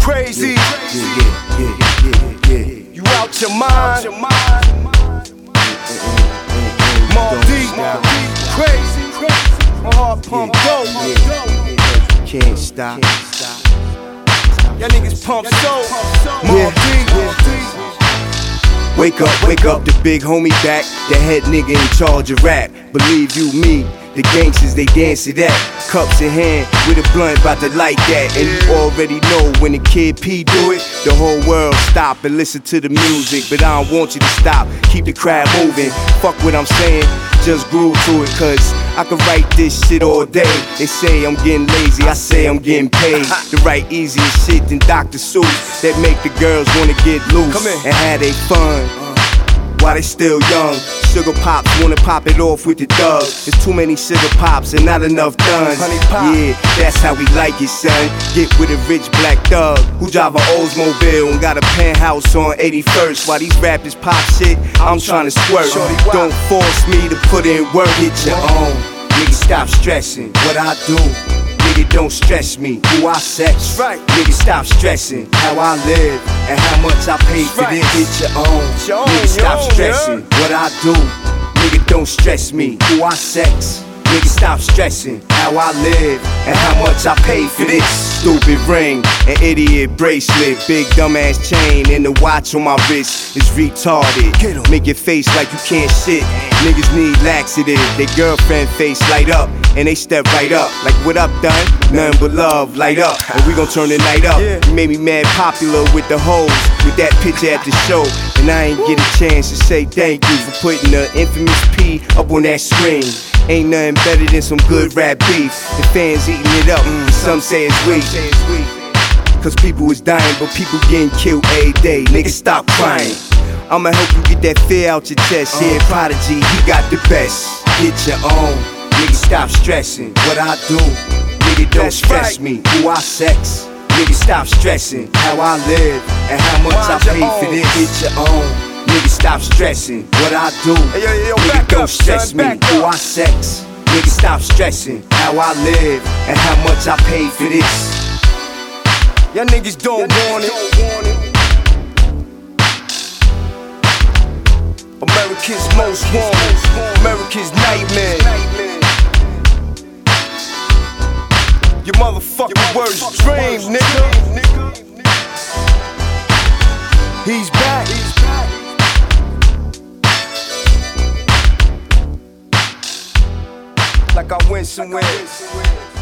crazy. You out your mind. Mobb Deep, crazy. My heart pump dope. Can't stop. Y'all niggas pump so. Mobb Deep. Wake up, the big homie back. The head nigga in charge of rap. Believe you me, the gangsters they dance to that. Cups in hand with a blunt about to light that. And you already know when the Kid P do it, the whole world stop and listen to the music. But I don't want you to stop, keep the crowd moving. Fuck what I'm saying, just groove to it. Cause I could write this shit all day. They say I'm getting lazy, I say I'm getting paid. To write easier shit than Dr. Seuss, that make the girls wanna get loose and have they fun while they still young. Sugar pops wanna pop it off with the thugs. There's too many sugar pops and not enough duns. Yeah, that's how we like it, son. Get with a rich black thug who drive a Oldsmobile and got a penthouse on 81st. While these rappers pop shit, I'm tryna squirt. Don't force me to put in work, get your own. Nigga, stop stressing what I do. Nigga, don't stress me, who I sex. Nigga, stop stressing how I live and how much I pay for this. Get your own. Nigga, stop stressing what I do. Nigga, don't stress me, who I sex. Nigga, stop stressing how I live and how much I pay for this. Stupid ring, an idiot bracelet, big dumbass chain, and the watch on my wrist is retarded. Make your face like you can't shit. Niggas need laxative. Their girlfriend face light up and they step right up. Like what up, done? Nothing but love, light up. And we gon' turn the night up. You made me mad popular with the hoes, with that picture at the show. And I ain't get a chance to say thank you for putting the infamous P up on that screen. Ain't nothing better than some good rap beef. The fans eating it up, some say it's weak. Cause people is dying, but people getting killed every day. Nigga, stop crying. I'ma help you get that fear out your chest. Yeah, Prodigy, he got the best. Get your own. Nigga, stop stressing what I do. Nigga, don't stress me, who I sex. Nigga, stop stressing how I live and how much I pay for this. Get your own. Nigga, stop stressing what I do. Nigga, don't stress me, who I sex. Nigga, stop stressing how I live and how much I pay for this. Y'all niggas don't want it. America's most wanted, America's nightmare. Your motherfucking worst dream, nigga. He's back. Like I went somewhere.